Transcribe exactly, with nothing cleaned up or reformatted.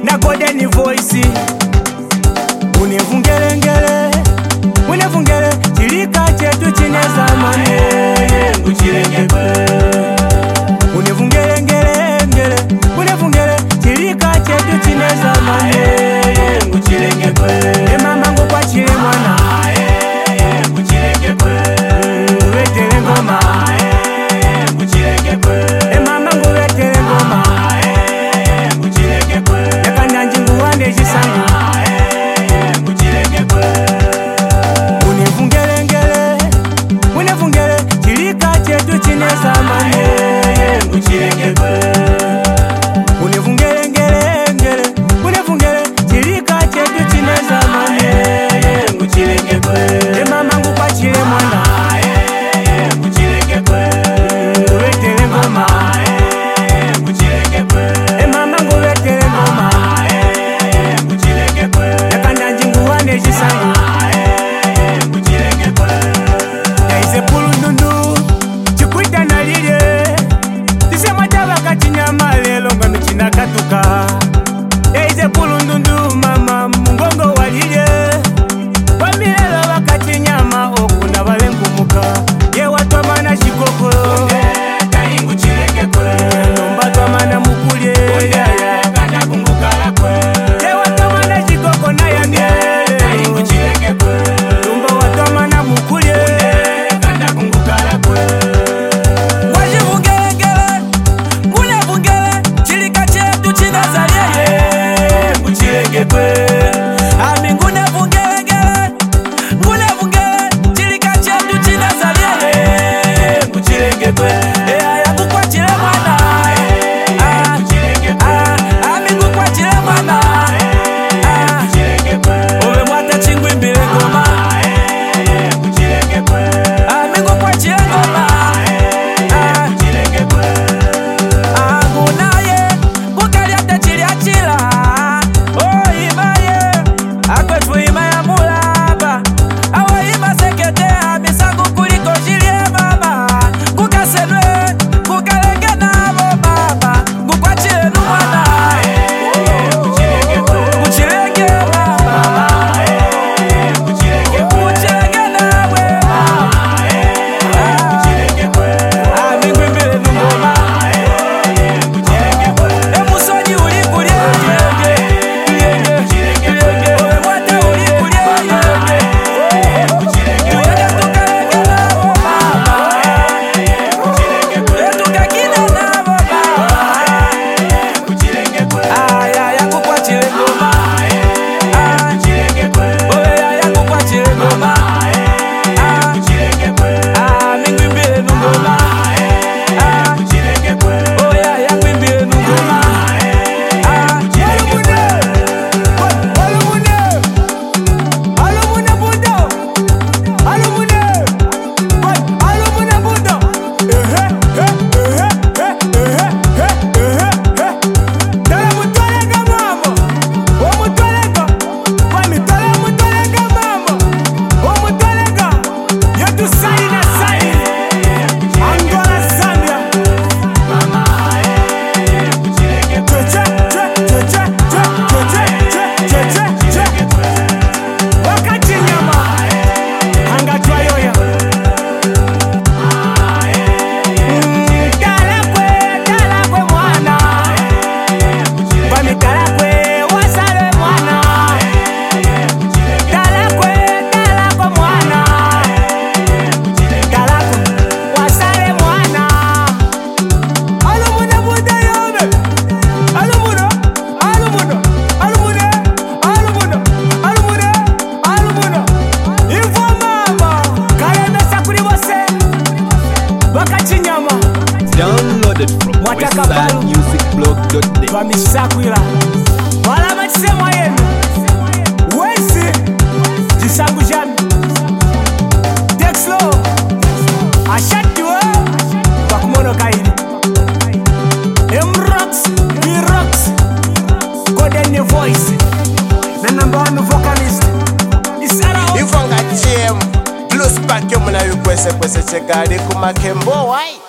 na Golden Voice. Unevungelengele, unevungele, chilika chetu chine zamani nguchilengekwe. Unevungelengele, ngele, unevungele, chilika chetu chine zamani nguchilengekwe. E mama ngu kwa chile mwana nguchilengekwe. Wetele ngoma nguchilengekwe. E mama ngu wetele ngoma nguchilengekwe. Yakanda njingu wande jisangu nguchilengekwe. Unevungelengele, unevungele, chilika chetu chine zamani nguchilengekwe. Unevungelengele, ngele, unevungele, chilika chetu chine zamani nguchilengekwe. E mama ngu kwa chile mwana nguchilengekwe. Wetele ngoma nguchilengekwe. E mama ngu wetele ngoma nguchilengekwe. Yakanda njingu wane jisangu nguchilengekwe. Yaize pulu ndundu chikuita na lile tisema tabaka chinyama lelo nga michina katuka. Yaize pulu ndundu mama mungongo walile wamilelo wakati nyama okuna valengumuka. Ye watwamana shikokolo nomba twamana mukulye. Ye watwamana shikoko na yamyele nomba watwamana mukulye. Wajivungelengele, unevungele, chilika chetu chine zaliye nguchilengekwe. Ami ngunevungelengele, ngunevungele, chilika chetu chine zaliye nguchilengekwe. E aya kukwa chile mwana ah, ah, ami kukwa chile mwana ah, ove mwata chingwi mbile ngoma ami kukwa chile ngoma ah, angunaye kukaliate chili achila. Oh imaye akwetu ima ya mulaba awa ima seketea misangu kuliko chilie mama kukasenwe kukalenge nabo baba ngukwa chile numwana kuchilenge mama kuchilenge nawe amingwimbile nungoma emusonyi uli kulye owe mwata uli kulye uyede tukalenge nabo baba etukakine nabo baba aya yakukwa chile ngoma owe yakukwa chile ngoma amingwimbile nungoma oya yakwimbile nungoma. Alumune, alumune budo, alumune, alumune budo. Ehe, ehe, ehe, ehe, ehe. Dale mutolega mama, o mutolega, mami dale mutolega mama, o mutolega. Yetu sai na sai, Angola Zambia. Cheche, cheche, cheche, cheche, cheche, cheche. Wakati nyama angatwa yoya. Mm, dalakwe, dalakwe mwana Bami dalakwe wasale mwana. Dalakwe, dalakwe mwana Dalakwe wasale mwana. Alumune buda yobe, alumune, alumune, alumune, alumune, alumune, alumune. Info mama kalemesa kuli bose wakati nyama Downloaded from Mwataka balu. westside music blog dot net. twamishakwila wala machisemwa yenu wesi jisangu jami Dexlo ashatiwe wakumono kaili M-Rox, B-Rox, Golden Voice, the number one vocalist. Isara Ifanga G M Plus pack yo muna yukwese kwese chekari kumakembo wai